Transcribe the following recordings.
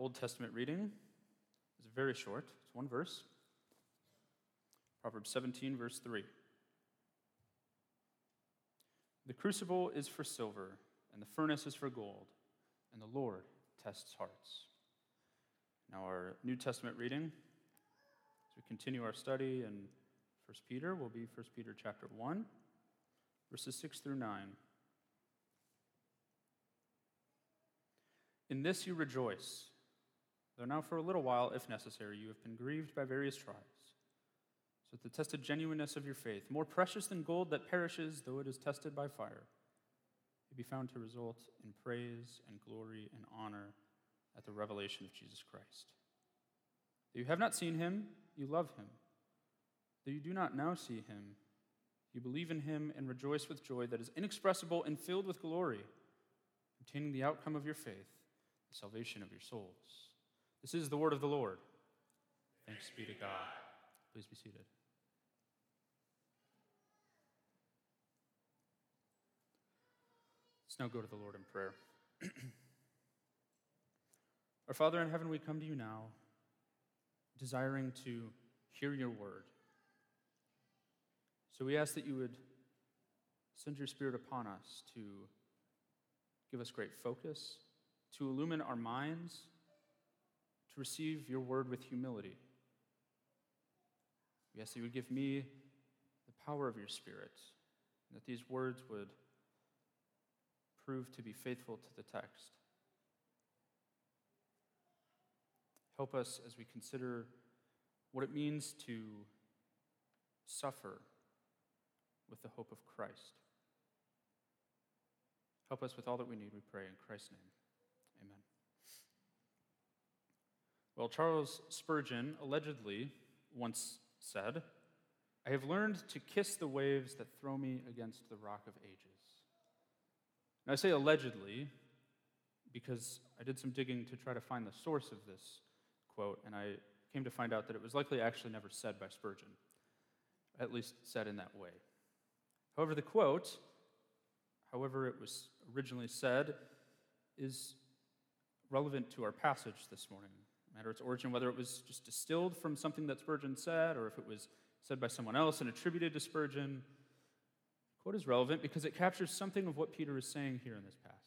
Old Testament reading is very short. It's one verse. Proverbs 17, verse 3. The crucible is for silver, and the furnace is for gold, and the Lord tests hearts. Now our New Testament reading, as we continue our study in 1 Peter, will be 1 Peter chapter 1, verses 6 through 9. In this you rejoice, though now for a little while, if necessary, you have been grieved by various trials, so that the tested genuineness of your faith, more precious than gold that perishes, though it is tested by fire, may be found to result in praise and glory and honor at the revelation of Jesus Christ. Though you have not seen him, you love him. Though you do not now see him, you believe in him and rejoice with joy that is inexpressible and filled with glory, obtaining the outcome of your faith, the salvation of your souls. This is the word of the Lord. Thanks be to God. Please be seated. Let's now go to the Lord in prayer. Our Father in heaven, we come to you now, desiring to hear your word. So we ask that you would send your Spirit upon us to give us great focus, to illumine our minds, to receive your word with humility. We ask that you would give me the power of your Spirit, and that these words would prove to be faithful to the text. Help us as we consider what it means to suffer with the hope of Christ. Help us with all that we need, we pray in Christ's name. Amen. Well, Charles Spurgeon allegedly once said, "I have learned to kiss the waves that throw me against the rock of ages." And I say allegedly because I did some digging to try to find the source of this quote, and I came to find out that it was likely actually never said by Spurgeon, at least said in that way. However, the quote, however it was originally said, is relevant to our passage this morning. No matter its origin, whether it was just distilled from something that Spurgeon said, or if it was said by someone else and attributed to Spurgeon, the quote is relevant because it captures something of what Peter is saying here in this passage.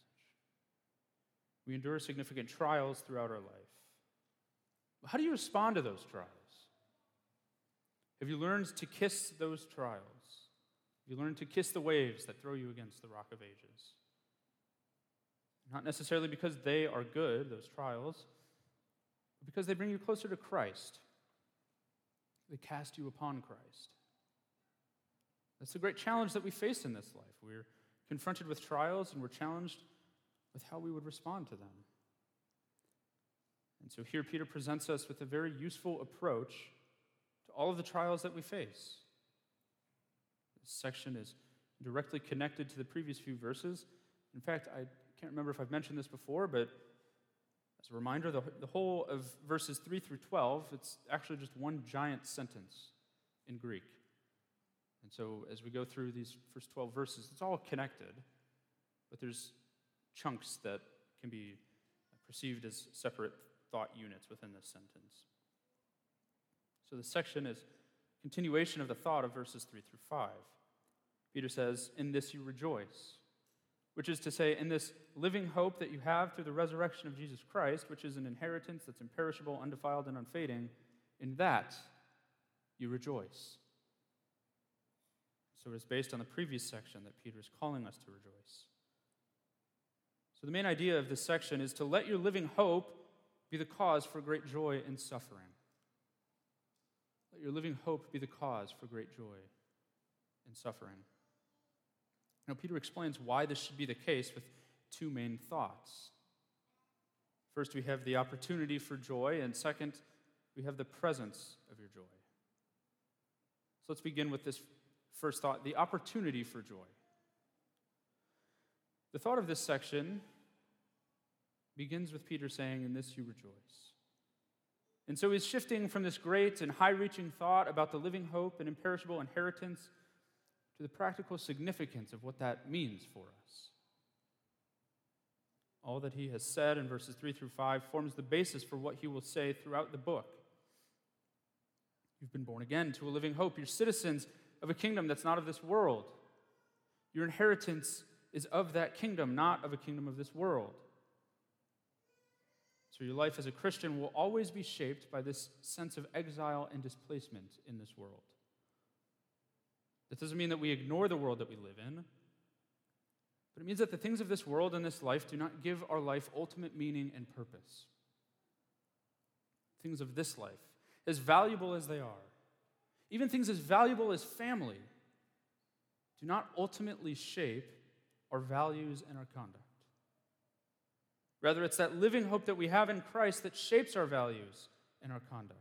We endure significant trials throughout our life. How do you respond to those trials? Have you learned to kiss those trials? Have you learned to kiss the waves that throw you against the rock of ages? Not necessarily because they are good, those trials, but because they bring you closer to Christ. They cast you upon Christ. That's the great challenge that we face in this life. We're confronted with trials and we're challenged with how we would respond to them. And so here Peter presents us with a very useful approach to all of the trials that we face. This section is directly connected to the previous few verses. In fact, I can't remember if I've mentioned this before, but as a reminder, the whole of verses 3 through 12, it's actually just one giant sentence in Greek. And so as we go through these first 12 verses, it's all connected, but there's chunks that can be perceived as separate thought units within this sentence. So the section is a continuation of the thought of verses 3 through 5. Peter says, "In this you rejoice," which is to say, in this living hope that you have through the resurrection of Jesus Christ, which is an inheritance that's imperishable, undefiled, and unfading, in that you rejoice. So it is based on the previous section that Peter is calling us to rejoice. So the main idea of this section is to let your living hope be the cause for great joy in suffering. Let your living hope be the cause for great joy in suffering. Now, Peter explains why this should be the case with two main thoughts. First, we have the opportunity for joy, and second, we have the presence of your joy. So let's begin with this first thought, the opportunity for joy. The thought of this section begins with Peter saying, "In this you rejoice." And so he's shifting from this great and high-reaching thought about the living hope and imperishable inheritance to the practical significance of what that means for us. All that he has said in verses 3 through 5 forms the basis for what he will say throughout the book. You've been born again to a living hope. You're citizens of a kingdom that's not of this world. Your inheritance is of that kingdom, not of a kingdom of this world. So your life as a Christian will always be shaped by this sense of exile and displacement in this world. That doesn't mean that we ignore the world that we live in, but it means that the things of this world and this life do not give our life ultimate meaning and purpose. Things of this life, as valuable as they are, even things as valuable as family, do not ultimately shape our values and our conduct. Rather, it's that living hope that we have in Christ that shapes our values and our conduct.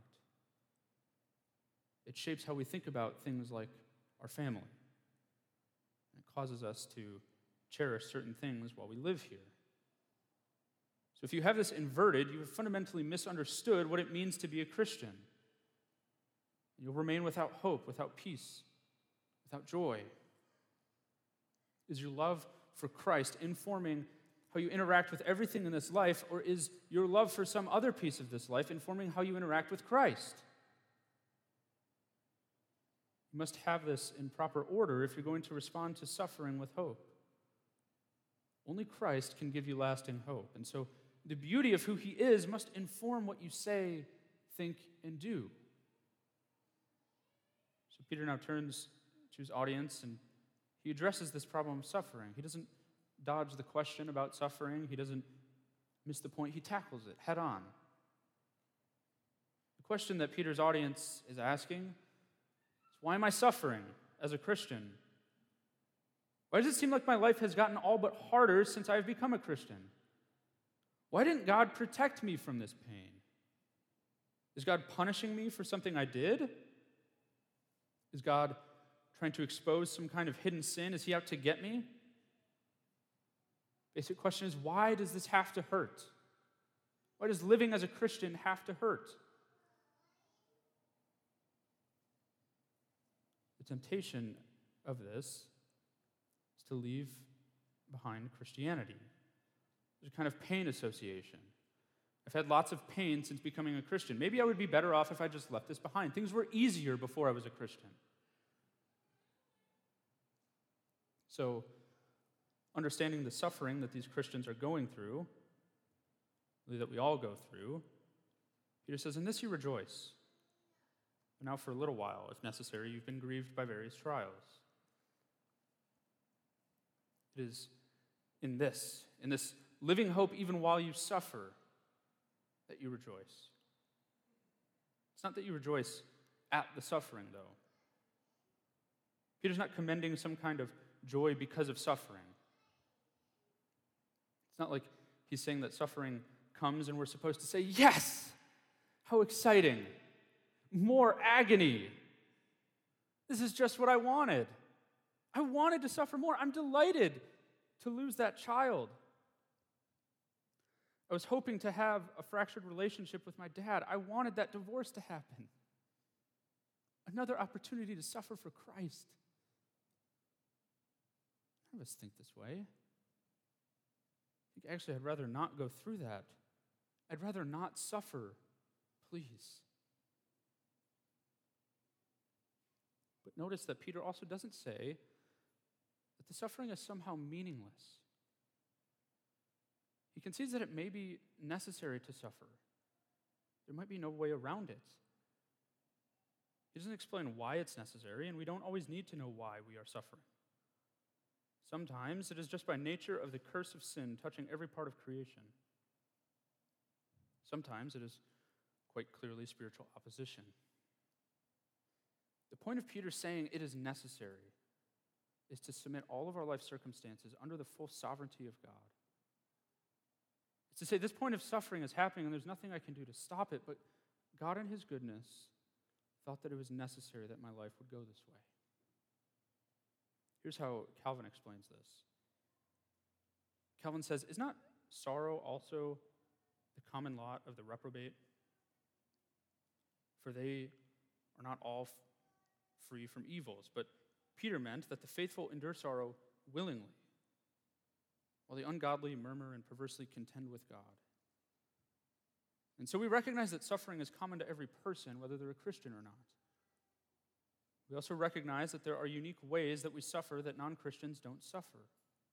It shapes how we think about things like our family. And it causes us to cherish certain things while we live here. So if you have this inverted, you have fundamentally misunderstood what it means to be a Christian. You'll remain without hope, without peace, without joy. Is your love for Christ informing how you interact with everything in this life, or is your love for some other piece of this life informing how you interact with Christ? You must have this in proper order if you're going to respond to suffering with hope. Only Christ can give you lasting hope. And so the beauty of who he is must inform what you say, think, and do. So Peter now turns to his audience and he addresses this problem of suffering. He doesn't dodge the question about suffering. He doesn't miss the point. He tackles it head on. The question that Peter's audience is asking is, why am I suffering as a Christian? Why does it seem like my life has gotten all but harder since I've become a Christian? Why didn't God protect me from this pain? Is God punishing me for something I did? Is God trying to expose some kind of hidden sin? Is he out to get me? Basic question is, why does this have to hurt? Why does living as a Christian have to hurt? The temptation of this is to leave behind Christianity. There's a kind of pain association. I've had lots of pain since becoming a Christian. Maybe I would be better off if I just left this behind. Things were easier before I was a Christian. So, understanding the suffering that these Christians are going through, that we all go through, Peter says, in this you rejoice. But now for a little while, if necessary, you've been grieved by various trials. It is in this living hope even while you suffer, that you rejoice. It's not that you rejoice at the suffering, though. Peter's not commending some kind of joy because of suffering. It's not like he's saying that suffering comes and we're supposed to say, yes, how exciting, more agony. This is just what I wanted. I wanted to suffer more. I'm delighted to lose that child. I was hoping to have a fractured relationship with my dad. I wanted that divorce to happen. Another opportunity to suffer for Christ. None of us think this way. I think actually I'd rather not go through that. I'd rather not suffer, please. But notice that Peter also doesn't say that the suffering is somehow meaningless. He concedes that it may be necessary to suffer. There might be no way around it. He doesn't explain why it's necessary, and we don't always need to know why we are suffering. Sometimes it is just by nature of the curse of sin touching every part of creation. Sometimes it is quite clearly spiritual opposition. The point of Peter saying it is necessary is to submit all of our life circumstances under the full sovereignty of God. It's to say this point of suffering is happening and there's nothing I can do to stop it, but God in his goodness felt that it was necessary that my life would go this way. Here's how Calvin explains this. Calvin says, is not sorrow also the common lot of the reprobate? For they are not all free from evils, but Peter meant that the faithful endure sorrow willingly. while the ungodly murmur and perversely contend with God. And so we recognize that suffering is common to every person, whether they're a Christian or not. We also recognize that there are unique ways that we suffer that non-Christians don't suffer.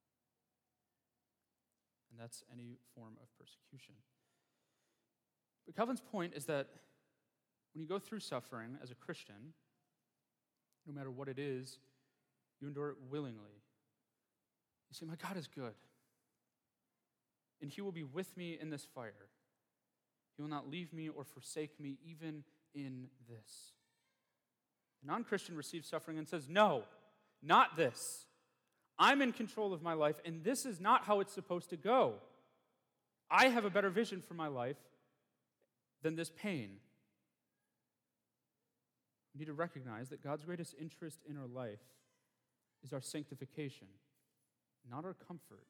And that's any form of persecution. But Calvin's point is that when you go through suffering as a Christian, no matter what it is, you endure it willingly. You say, my God is good, and he will be with me in this fire. He will not leave me or forsake me even in this. A non-Christian receives suffering and says, no, not this. I'm in control of my life, and this is not how it's supposed to go. I have a better vision for my life than this pain. We need to recognize that God's greatest interest in our life is our sanctification, not our comfort.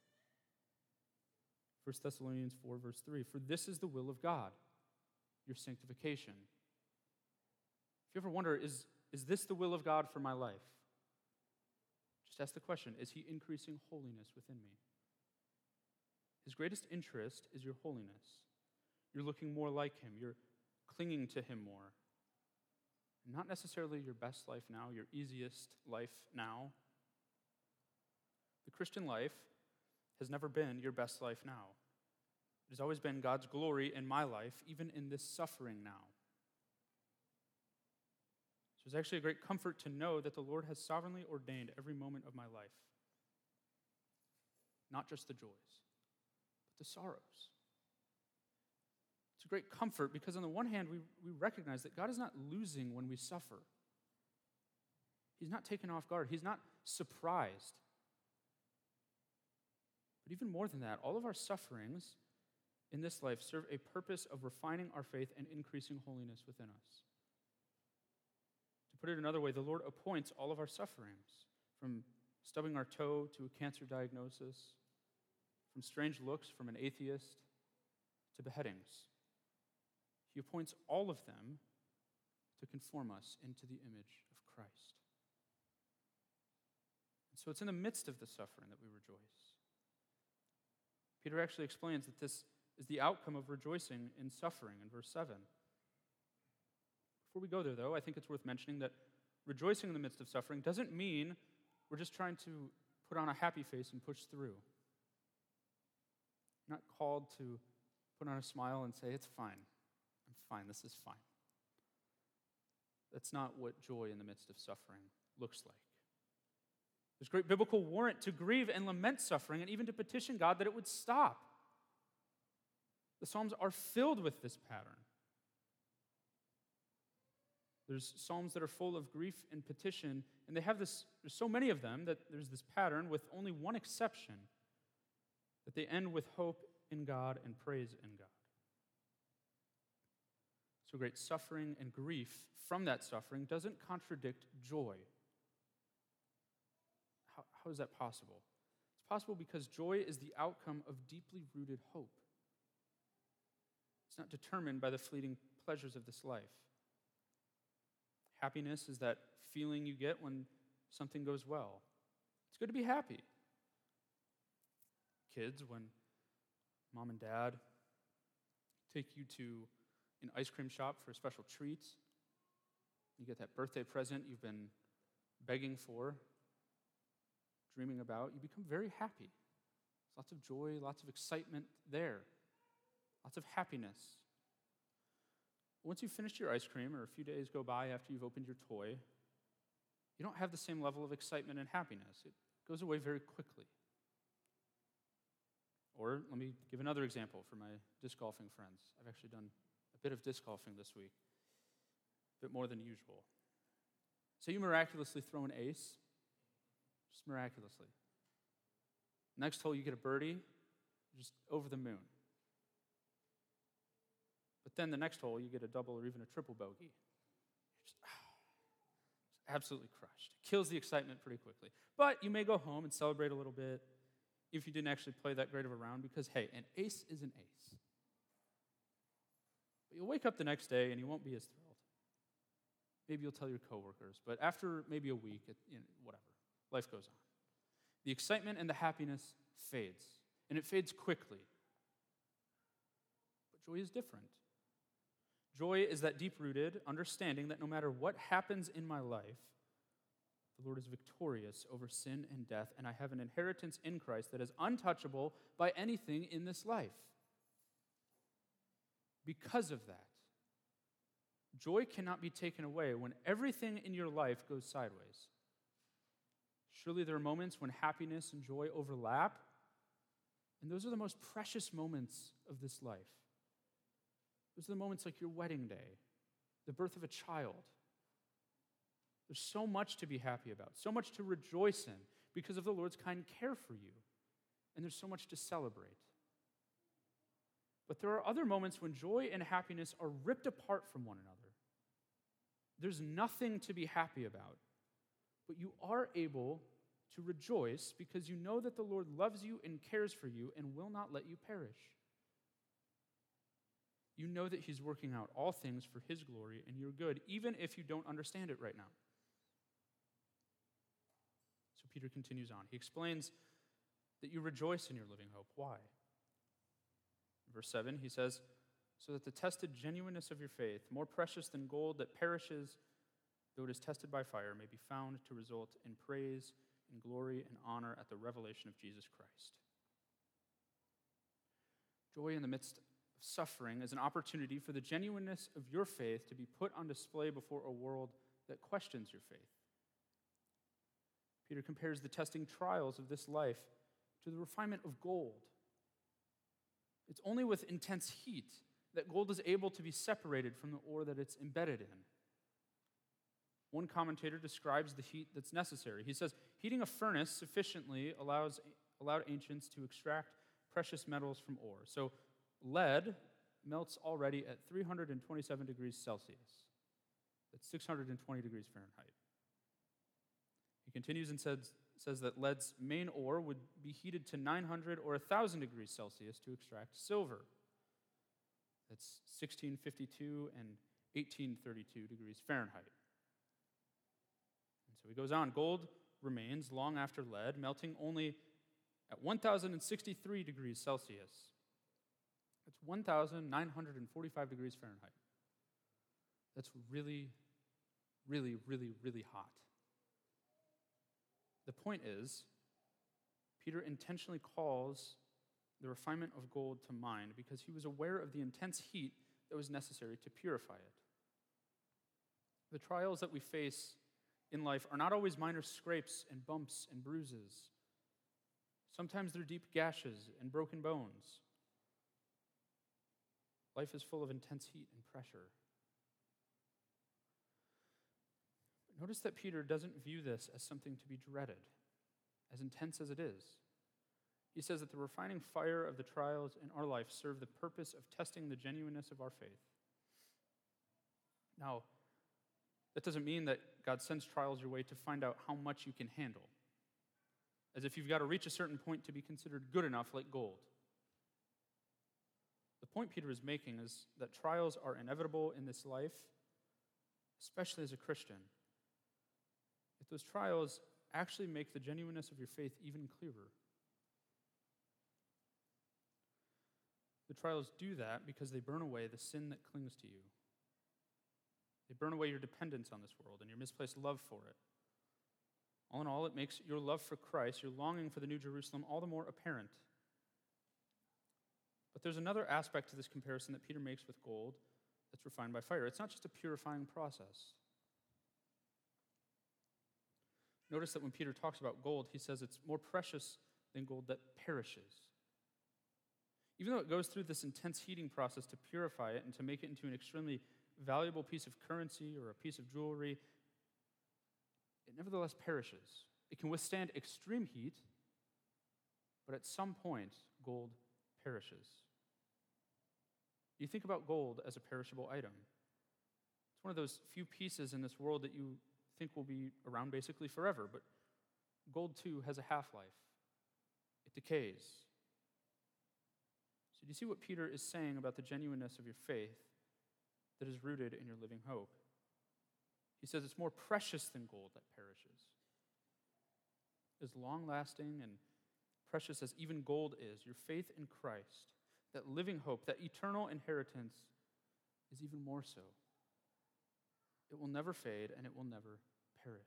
1 Thessalonians 4, verse 3, for this is the will of God, your sanctification. If you ever wonder, is this the will of God for my life? Just ask the question, is he increasing holiness within me? His greatest interest is your holiness. You're looking more like him. You're clinging to him more. Not necessarily your best life now, your easiest life now. The Christian life has never been your best life now. It has always been God's glory in my life, even in this suffering now. So it's actually a great comfort to know that the Lord has sovereignly ordained every moment of my life. Not just the joys, but the sorrows. It's a great comfort because on the one hand, we recognize that God is not losing when we suffer. He's not taken off guard. He's not surprised. But even more than that, all of our sufferings in this life serve a purpose of refining our faith and increasing holiness within us. To put it another way, the Lord appoints all of our sufferings, from stubbing our toe to a cancer diagnosis, from strange looks from an atheist to beheadings. He appoints all of them to conform us into the image of Christ. And so it's in the midst of the suffering that we rejoice. Peter actually explains that this is the outcome of rejoicing in suffering in verse 7. Before we go there, though, I think it's worth mentioning that rejoicing in the midst of suffering doesn't mean we're just trying to put on a happy face and push through. You're not called to put on a smile and say, it's fine. I'm fine. This is fine. That's not what joy in the midst of suffering looks like. There's great biblical warrant to grieve and lament suffering and even to petition God that it would stop. The Psalms are filled with this pattern. There's Psalms that are full of grief and petition, and they have this, there's so many of them that there's this pattern with only one exception, that they end with hope in God and praise in God. So great suffering and grief from that suffering doesn't contradict joy. How is that possible? It's possible because joy is the outcome of deeply rooted hope. It's not determined by the fleeting pleasures of this life. Happiness is that feeling you get when something goes well. It's good to be happy. Kids, when mom and dad take you to an ice cream shop for a special treat, you get that birthday present you've been begging for, dreaming about, you become very happy. There's lots of joy, lots of excitement there, lots of happiness. Once you've finished your ice cream, or a few days go by after you've opened your toy, you don't have the same level of excitement and happiness. It goes away very quickly. Or let me give another example for my disc golfing friends. I've actually done a bit of disc golfing this week, a bit more than usual. Say you miraculously throw an ace, just miraculously. Next hole you get a birdie, just over the moon. But then the next hole you get a double or even a triple bogey. You're just absolutely crushed. Kills the excitement pretty quickly. But you may go home and celebrate a little bit if you didn't actually play that great of a round because, hey, an ace is an ace. But you'll wake up the next day and you won't be as thrilled. Maybe you'll tell your coworkers, but after maybe a week, whatever, life goes on. The excitement and the happiness fades. and it fades quickly. But joy is different. Joy is that deep-rooted understanding that no matter what happens in my life, the Lord is victorious over sin and death, and I have an inheritance in Christ that is untouchable by anything in this life. Because of that, joy cannot be taken away when everything in your life goes sideways. Surely there are moments when happiness and joy overlap, and those are the most precious moments of this life. Those are the moments like your wedding day, the birth of a child. There's so much to be happy about, so much to rejoice in because of the Lord's kind care for you, and there's so much to celebrate. But there are other moments when joy and happiness are ripped apart from one another. There's nothing to be happy about, but you are able to rejoice because you know that the Lord loves you and cares for you and will not let you perish. You know that He's working out all things for His glory and your good, even if you don't understand it right now. So Peter continues on. He explains that you rejoice in your living hope. Why? Verse 7, he says, so that the tested genuineness of your faith, more precious than gold that perishes, though it is tested by fire, may be found to result in praise and glory and honor at the revelation of Jesus Christ. Joy in the midst of suffering is an opportunity for the genuineness of your faith to be put on display before a world that questions your faith. Peter compares the testing trials of this life to the refinement of gold. It's only with intense heat that gold is able to be separated from the ore that it's embedded in. One commentator describes the heat that's necessary. He says, heating a furnace sufficiently allowed ancients to extract precious metals from ore. So lead melts already at 327 degrees Celsius. That's 620 degrees Fahrenheit. He continues and says that lead's main ore would be heated to 900 or 1,000 degrees Celsius to extract silver. That's 1652 and 1832 degrees Fahrenheit. And so he goes on. Gold remains long after lead, melting only at 1,063 degrees Celsius. That's 1,945 degrees Fahrenheit. That's really, really, really, really hot. The point is, Peter intentionally calls the refinement of gold to mind because he was aware of the intense heat that was necessary to purify it. The trials that we face in life are not always minor scrapes and bumps and bruises. Sometimes they're deep gashes and broken bones. Life is full of intense heat and pressure. But notice that Peter doesn't view this as something to be dreaded, as intense as it is. He says that the refining fire of the trials in our life serve the purpose of testing the genuineness of our faith. Now, that doesn't mean that God sends trials your way to find out how much you can handle, as if you've got to reach a certain point to be considered good enough like gold. The point Peter is making is that trials are inevitable in this life, especially as a Christian. If those trials actually make the genuineness of your faith even clearer. The trials do that because they burn away the sin that clings to you. They burn away your dependence on this world and your misplaced love for it. All in all, it makes your love for Christ, your longing for the New Jerusalem, all the more apparent. But there's another aspect to this comparison that Peter makes with gold that's refined by fire. It's not just a purifying process. Notice that when Peter talks about gold, he says it's more precious than gold that perishes. Even though it goes through this intense heating process to purify it and to make it into an extremely valuable piece of currency or a piece of jewelry, it nevertheless perishes. It can withstand extreme heat, but at some point, gold perishes. You think about gold as a perishable item. It's one of those few pieces in this world that you think will be around basically forever, but gold too has a half-life. It decays. So do you see what Peter is saying about the genuineness of your faith that is rooted in your living hope? He says it's more precious than gold that perishes. As long-lasting and precious as even gold is, your faith in Christ, that living hope, that eternal inheritance, is even more so. It will never fade and it will never perish.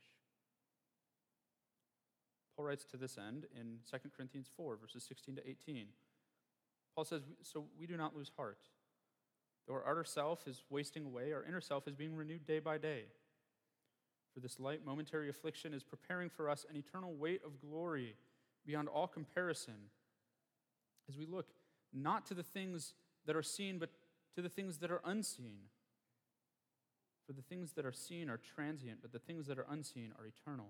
Paul writes to this end in 2 Corinthians 4, verses 16 to 18. Paul says, so we do not lose heart. Though our outer self is wasting away, our inner self is being renewed day by day. For this light momentary affliction is preparing for us an eternal weight of glory beyond all comparison, as we look not to the things that are seen, but to the things that are unseen. For the things that are seen are transient, but the things that are unseen are eternal.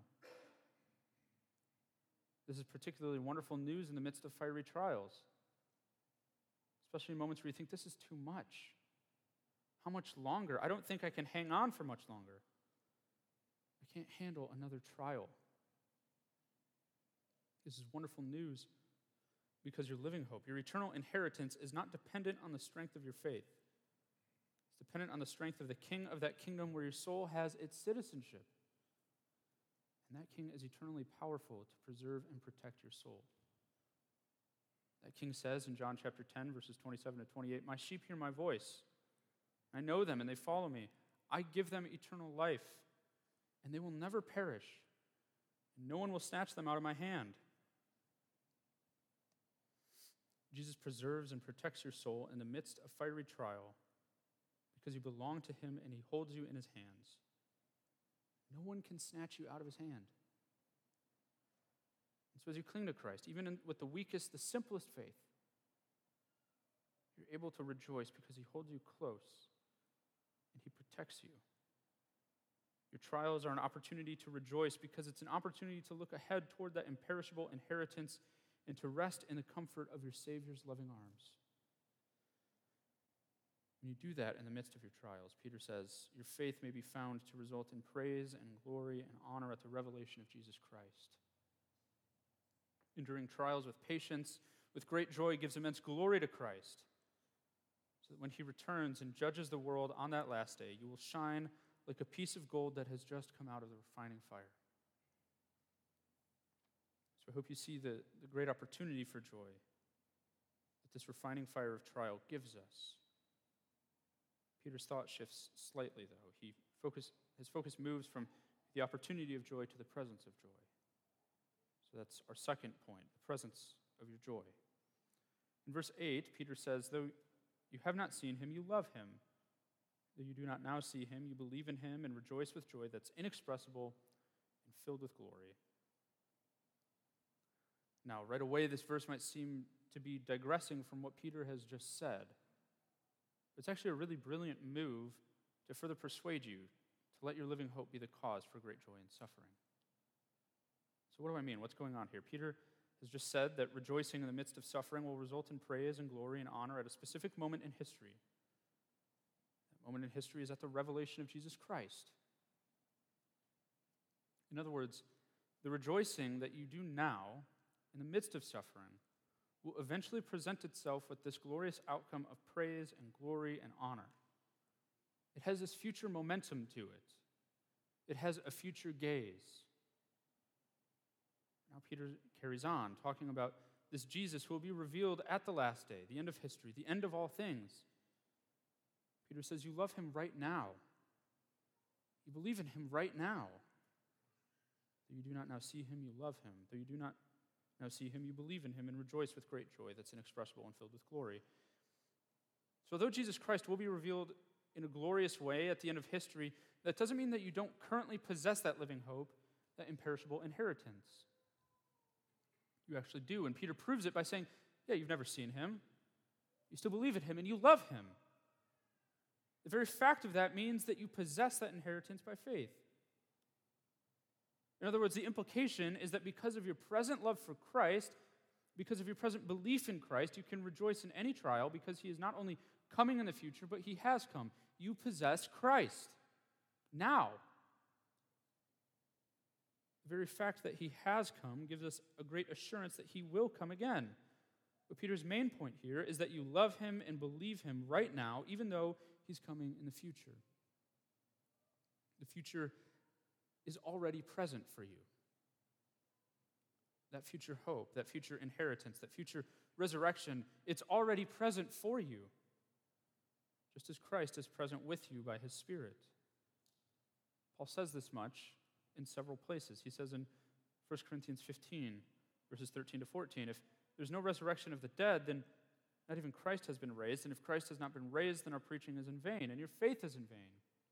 This is particularly wonderful news in the midst of fiery trials, especially in moments where you think, this is too much. How much longer? I don't think I can hang on for much longer. I can't handle another trial. This is wonderful news because your living hope, your eternal inheritance, is not dependent on the strength of your faith. It's dependent on the strength of the king of that kingdom where your soul has its citizenship. And that king is eternally powerful to preserve and protect your soul. That king says in John chapter 10, verses 27 to 28, my sheep hear my voice. I know them and they follow me. I give them eternal life, and they will never perish. And no one will snatch them out of my hand. Jesus preserves and protects your soul in the midst of fiery trial because you belong to him and he holds you in his hands. No one can snatch you out of his hand. And so as you cling to Christ, even with the weakest, the simplest faith, you're able to rejoice because he holds you close and he protects you. Your trials are an opportunity to rejoice because it's an opportunity to look ahead toward that imperishable inheritance and to rest in the comfort of your Savior's loving arms. When you do that in the midst of your trials, Peter says, your faith may be found to result in praise and glory and honor at the revelation of Jesus Christ. Enduring trials with patience, with great joy, gives immense glory to Christ, so that when he returns and judges the world on that last day, you will shine like a piece of gold that has just come out of the refining fire. So I hope you see the great opportunity for joy that this refining fire of trial gives us. Peter's thought shifts slightly, though. His focus moves from the opportunity of joy to the presence of joy. So that's our second point, the presence of your joy. In verse 8, Peter says, though you have not seen him, you love him. Though you do not now see him, you believe in him and rejoice with joy that's inexpressible and filled with glory. Now, right away, this verse might seem to be digressing from what Peter has just said. It's actually a really brilliant move to further persuade you to let your living hope be the cause for great joy in suffering. So what do I mean? What's going on here? Peter has just said that rejoicing in the midst of suffering will result in praise and glory and honor at a specific moment in history. That moment in history is at the revelation of Jesus Christ. In other words, the rejoicing that you do now in the midst of suffering will eventually present itself with this glorious outcome of praise and glory and honor. It has this future momentum to it. It has a future gaze. Now Peter carries on, talking about this Jesus who will be revealed at the last day, the end of history, the end of all things. Peter says, you love him right now. You believe in him right now. Though you do not now see him, you love him. Though you do not now see him, you believe in him and rejoice with great joy that's inexpressible and filled with glory. So though Jesus Christ will be revealed in a glorious way at the end of history, that doesn't mean that you don't currently possess that living hope, that imperishable inheritance. You actually do, and Peter proves it by saying, yeah, you've never seen him. You still believe in him, and you love him. The very fact of that means that you possess that inheritance by faith. In other words, the implication is that because of your present love for Christ, because of your present belief in Christ, you can rejoice in any trial because he is not only coming in the future, but he has come. You possess Christ now. The very fact that he has come gives us a great assurance that he will come again. But Peter's main point here is that you love him and believe him right now, even though he's coming in the future. The future is already present for you. that future hope, that future inheritance, that future resurrection, it's already present for you, just as Christ is present with you by his Spirit. Paul says this much in several places. He says in 1 Corinthians 15, verses 13 to 14, if there's no resurrection of the dead, then not even Christ has been raised. And if Christ has not been raised, then our preaching is in vain, and your faith is in vain.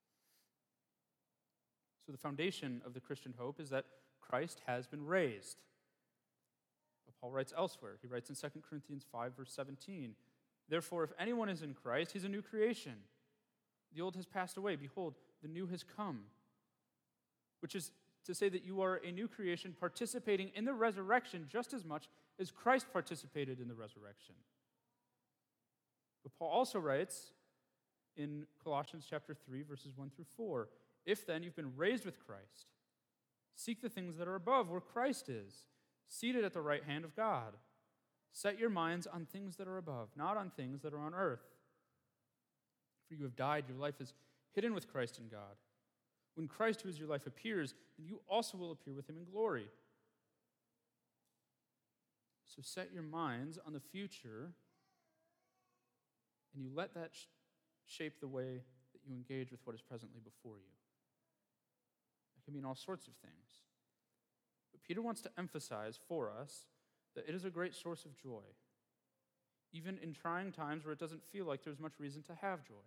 So the foundation of the Christian hope is that Christ has been raised. But Paul writes elsewhere. He writes in 2 Corinthians 5, verse 17, therefore, if anyone is in Christ, he's a new creation. The old has passed away. Behold, the new has come. Which is to say that you are a new creation participating in the resurrection just as much as Christ participated in the resurrection. But Paul also writes in Colossians chapter 3, verses 1 through 4, if then you've been raised with Christ, seek the things that are above, where Christ is, seated at the right hand of God. Set your minds on things that are above, not on things that are on earth. For you have died, your life is hidden with Christ in God. When Christ, who is your life, appears, then you also will appear with him in glory. So set your minds on the future, and you let that shape the way that you engage with what is presently before you. It can mean all sorts of things. But Peter wants to emphasize for us that it is a great source of joy, even in trying times where it doesn't feel like there's much reason to have joy.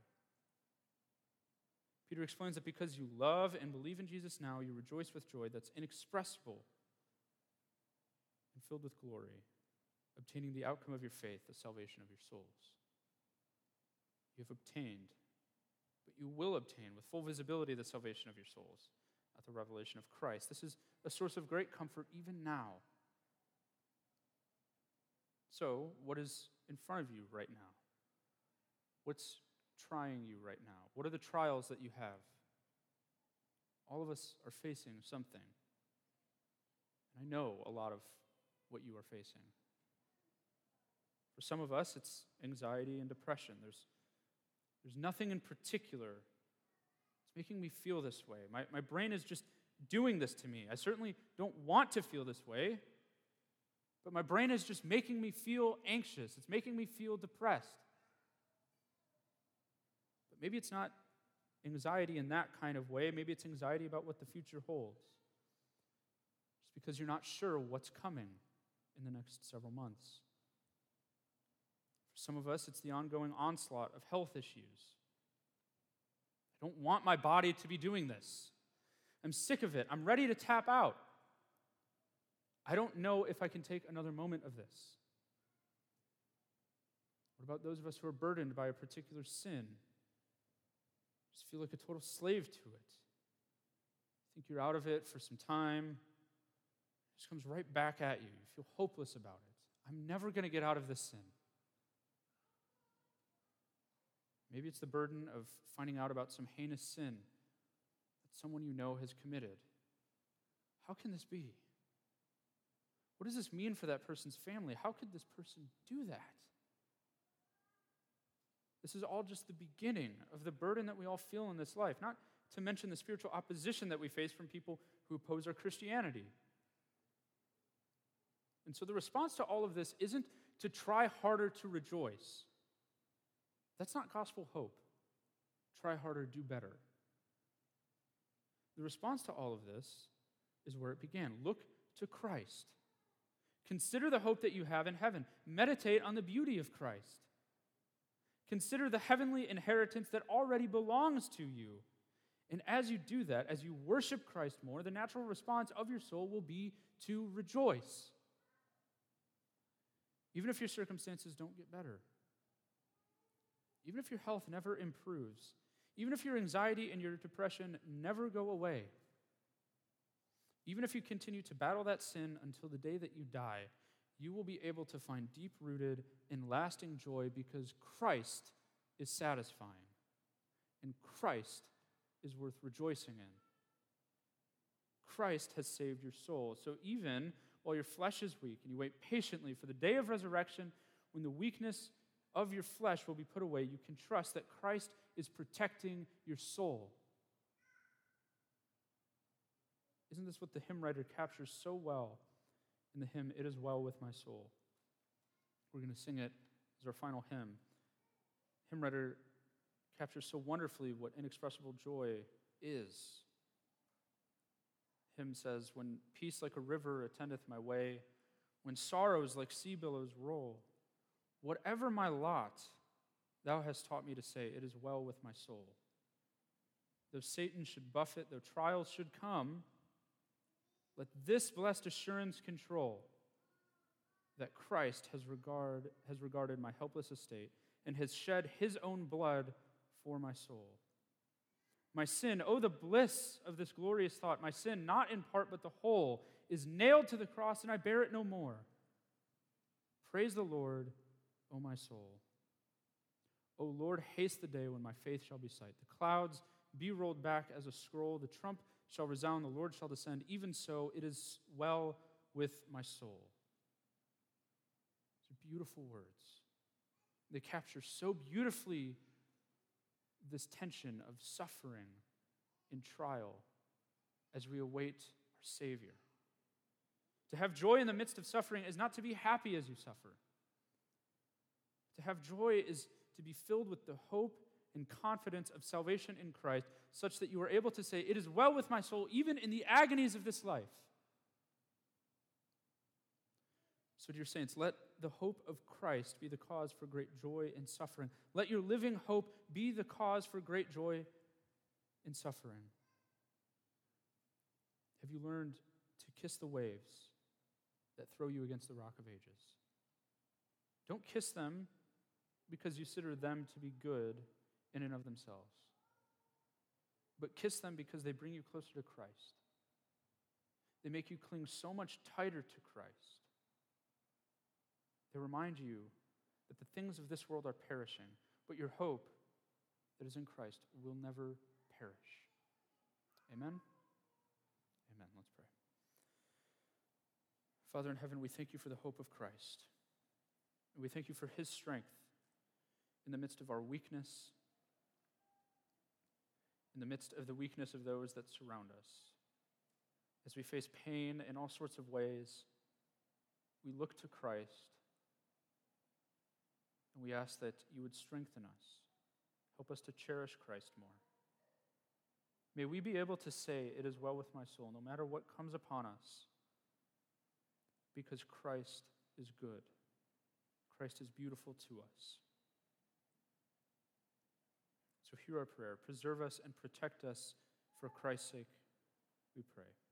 Peter explains that because you love and believe in Jesus now, you rejoice with joy that's inexpressible and filled with glory, obtaining the outcome of your faith, the salvation of your souls. You have obtained, but you will obtain with full visibility the salvation of your souls at the revelation of Christ. This is a source of great comfort even now. So, what is in front of you right now? What's trying you right now? What are the trials that you have? All of us are facing something. And I know a lot of what you are facing. For some of us, it's anxiety and depression. There's nothing in particular that's making me feel this way. My brain is just doing this to me. I certainly don't want to feel this way, but my brain is just making me feel anxious. It's making me feel depressed. But maybe it's not anxiety in that kind of way. Maybe it's anxiety about what the future holds. Just because you're not sure what's coming in the next several months. For some of us, it's the ongoing onslaught of health issues. I don't want my body to be doing this. I'm sick of it. I'm ready to tap out. I don't know if I can take another moment of this. What about those of us who are burdened by a particular sin? Just feel like a total slave to it. Think you're out of it for some time. It just comes right back at you. You feel hopeless about it. I'm never going to get out of this sin. Maybe it's the burden of finding out about some heinous sin that someone you know has committed. How can this be? What does this mean for that person's family? How could this person do that? This is all just the beginning of the burden that we all feel in this life, not to mention the spiritual opposition that we face from people who oppose our Christianity. And so the response to all of this isn't to try harder to rejoice. That's not gospel hope. Try harder, do better. The response to all of this is where it began. Look to Christ. Consider the hope that you have in heaven. Meditate on the beauty of Christ. Consider the heavenly inheritance that already belongs to you. And as you do that, as you worship Christ more, the natural response of your soul will be to rejoice. Even if your circumstances don't get better. Even if your health never improves. Even if your anxiety and your depression never go away. Even if you continue to battle that sin until the day that you die, you will be able to find deep-rooted and lasting joy because Christ is satisfying. And Christ is worth rejoicing in. Christ has saved your soul. So even while your flesh is weak and you wait patiently for the day of resurrection, when the weakness of your flesh will be put away, you can trust that Christ is protecting your soul. Isn't this what the hymn writer captures so well in the hymn, It Is Well With My Soul. We're going to sing it as our final hymn. Hymn writer captures so wonderfully what inexpressible joy is. Hymn says, when peace like a river attendeth my way, when sorrows like sea billows roll, whatever my lot, thou hast taught me to say, it is well with my soul. Though Satan should buffet, though trials should come, let this blessed assurance control that Christ has regarded my helpless estate and has shed his own blood for my soul. My sin, oh, the bliss of this glorious thought, my sin, not in part but the whole, is nailed to the cross, and I bear it no more. Praise the Lord, O my soul. O Lord, haste the day when my faith shall be sight. The clouds be rolled back as a scroll. The trump shall resound. The Lord shall descend. Even so, it is well with my soul. These are beautiful words. They capture so beautifully this tension of suffering and trial as we await our Savior. To have joy in the midst of suffering is not to be happy as you suffer. To have joy is to be filled with the hope and confidence of salvation in Christ, such that you are able to say, it is well with my soul, even in the agonies of this life. So, dear saints, let the hope of Christ be the cause for great joy in suffering. Let your living hope be the cause for great joy in suffering. Have you learned to kiss the waves that throw you against the rock of ages? Don't kiss them because you consider them to be good in and of themselves, but kiss them because they bring you closer to Christ. They make you cling so much tighter to Christ. They remind you that the things of this world are perishing, but your hope that is in Christ will never perish. Amen? Amen. Let's pray. Father in heaven, we thank you for the hope of Christ. And we thank you for his strength in the midst of our weakness, in the midst of the weakness of those that surround us. As we face pain in all sorts of ways, we look to Christ. And we ask that you would strengthen us. Help us to cherish Christ more. May we be able to say, it is well with my soul, no matter what comes upon us, because Christ is good. Christ is beautiful to us. So hear our prayer. Preserve us and protect us for Christ's sake, we pray.